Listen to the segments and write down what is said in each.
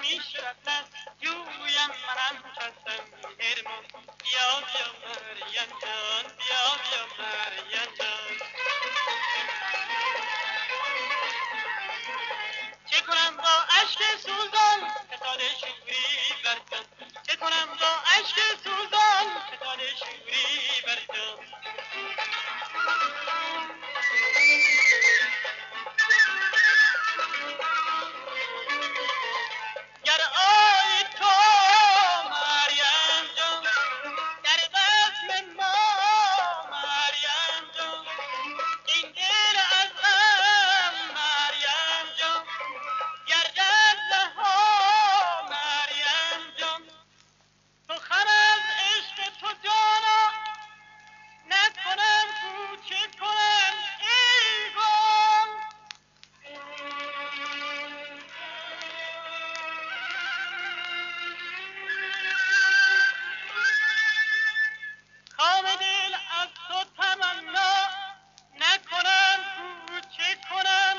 همیشه رفتن جویم منم کسم هرمان بیا بیا مریم جان بیا بیا مریم جان چه کنم با اشک سوزان فتاد شوری بر جان چه کنم با اشک سوزان فتاد شوری بر جان گر آی تو مریم جان در بزم ما مریم جان این دل از غم مریم جان گردد رها مریم جان سخن از عشق تو جانا نکنم گو چه کنم ای گل کام دل از تو تمنا نکنم گو چه کنم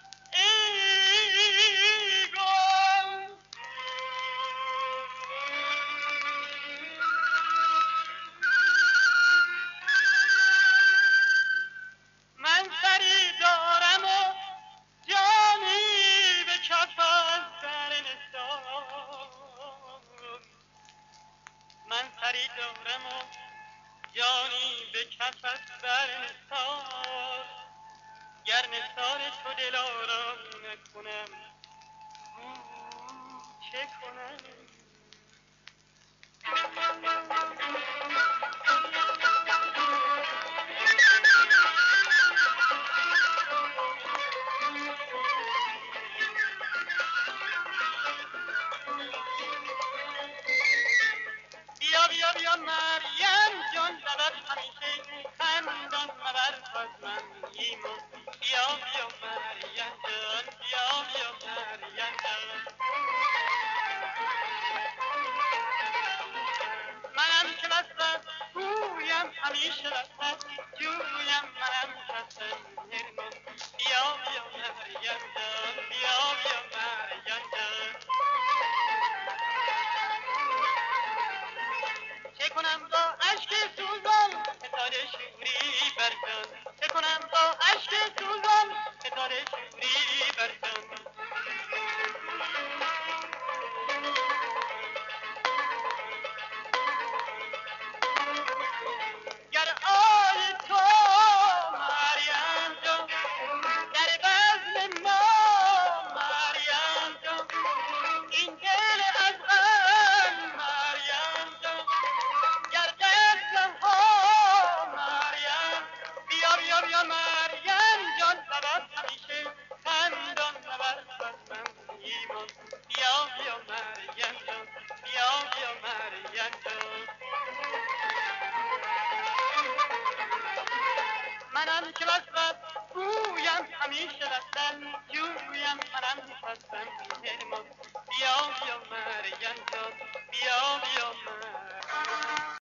ای گل من سری دارم و جانی به کف از سر نثار من سری دارم و جانی به کف از سر نثار گر نثار تو دلارام نکنم گو چه کنم بیا بیا بیا مریم جان لبت همیشه خندان مبر از من ایمان بیا بیا مریم جان بیا بیا مریم جان منم که بستم گویم همیشه بستم جویم منم کسم هرمان بیا بیا مریم جان بیا بیا مریم جان چه کنم با اشک سوزان فتاد شوری بر جان چه کنم با اشک سوزان فتاد شوری بر جان گر آی تو مریم جان در بزم ما مریم جان این دل از غم مریم جان گردد رها مریم بیا بیا بیا مریم جان لبت همیشه خندان نبر از من ایمان بیا بیا مریم جان بیا بیا مریم جان منم که بس گویم همیشه رفتن جویم منم هستم